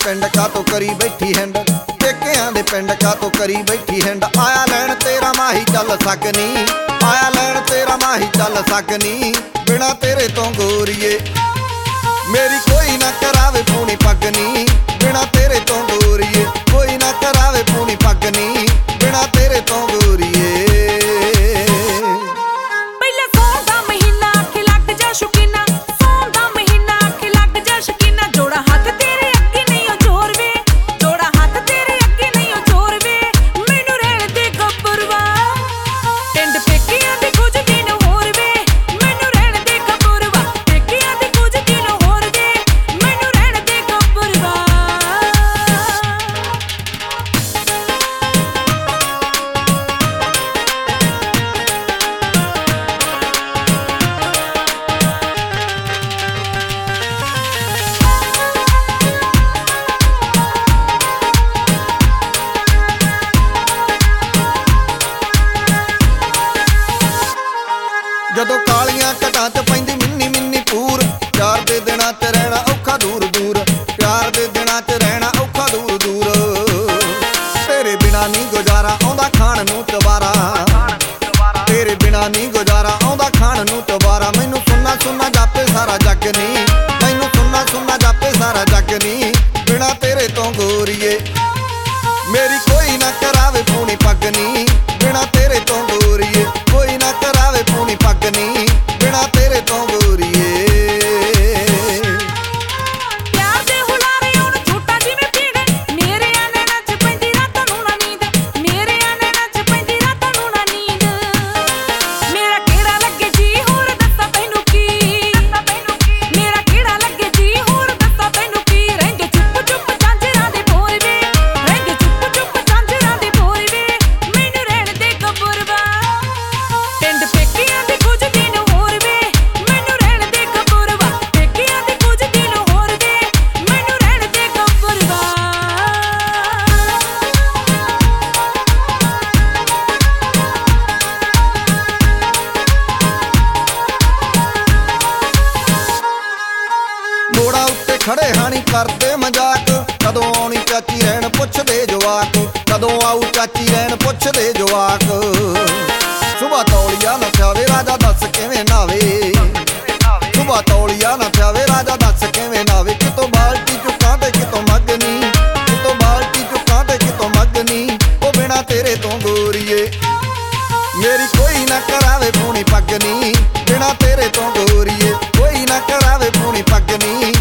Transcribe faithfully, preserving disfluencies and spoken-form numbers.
पिंड का तो करी बैठी हैंड, पेकियां दे पिंड का तो करी बैठी हैंड। आया लैन तेरा माही चल सकनी, आया लैन तेरा माही चल सकनी। बिना तेरे तो गोरीए मेरी कोई ना करावे पूनी पगनी। बिना तेरे तो गोरीए कोई ना करावे पूनी पगनी। बिना तेरे तो गोरीए ਜਦੋਂ ਕਾਲੀਆਂ ਘਟਾਂ ਚ ਪੈਂਦੀ ਮਿੰਨੀ ਮਿੰਨੀ ਪੂਰ। ਪਿਆਰ ਦੇ ਦਿਨਾਂ ਚ ਰਹਿਣਾ ਔਖਾ ਦੂਰ ਦੂਰ, ਪਿਆਰ ਦੇ ਦਿਨਾਂ ਚ ਰਹਿਣਾ ਔਖਾ ਦੂਰ ਦੂਰ। ਤੇਰੇ ਬਿਨਾ ਨਹੀਂ ਗੁਜ਼ਾਰਾ ਆਉਂਦਾ ਖਾਣ ਨੂੰ ਚਵਾਰਾ, ਤੇਰੇ ਬਿਨਾ ਨਹੀਂ ਗੁਜ਼ਾਰਾ ਆਉਂਦਾ ਖਾਣ ਨੂੰ ਚਵਾਰਾ। ਮੈਨੂੰ ਸੁਣਨਾ ਸੁਣਨਾ ਜਾਪੇ ਸਾਰਾ ਜੱਗ ਨੀ, ਮੈਨੂੰ ਸੁਣਨਾ ਸੁਣਨਾ ਜਾਪੇ ਸਾਰਾ ਜੱਗ ਨੀ। ਬਿਨਾ ਤੇਰੇ ਤੋਂ ਗੋਰੀਏ ਮੇਰੀ ਕੋਈ ਨਾ ਕਰਾਵੇ ਪੂਣੀ ਪਗਨੀ। ਬਿਨਾ ਤੇਰੇ ਤੋਂ ਗੋਰੀਏ ਕੋਈ ਨਾ ਕਰਾਵੇ ਪੂਣੀ ਪਗਨੀ। ਬਿਨਾ ਤੇਰੇ ਤੋਂ ਗੋਰੀਏ ਮੋੜਾ ਉੱਤੇ ਖੜੇ ਹਾਣੀ ਕਰਦੇ ਮਜ਼ਾਕ। ਕਦੋਂ ਆਉਣੀ ਚਾਚੀ ਰਹਿਣ ਪੁੱਛਦੇ ਜਵਾਕ, ਕਦੋਂ ਆਊ ਚਾਚੀ ਰਹਿਣ ਪੁੱਛਦੇ ਜਵਾਕ। ਸੁਬਾ ਤੌਲੀਆ ਨਾ ਪਿਆਵੇ ਰਾਜਾ ਦੱਸ ਕਿਵੇਂ ਨਾਵੇ, ਸੁਬਾ ਤੌਲੀਆ ਨਾ ਪਿਆਵੇ ਰਾਜਾ ਦੱਸ ਕਿਵੇਂ ਨਾਵੇ। ਕਿਤੋਂ ਬਾਲਟੀ ਚੁੱਕਾਂ ਤੇ ਕਿਤੋਂ ਮੱਗਨੀ, ਕਿਤੋਂ ਬਾਲਟੀ ਚੁੱਕਾਂ ਤੇ ਕਿਤੋਂ ਮੱਗਨੀ। ਉਹ ਬਿਨਾ ਤੇਰੇ ਤੋਂ ਗੋਰੀਏ ਮੇਰੀ ਕੋਈ ਨਾ ਕਰਾਵੇ ਪੂਣੀ ਪਗਨੀ। ਬਿਨਾ ਤੇਰੇ ਤੋਂ ਗੋਰੀਏ ਕੋਈ ਨਾ ਕਰਾਵੇ ਪੂਣੀ ਪਗਨੀ।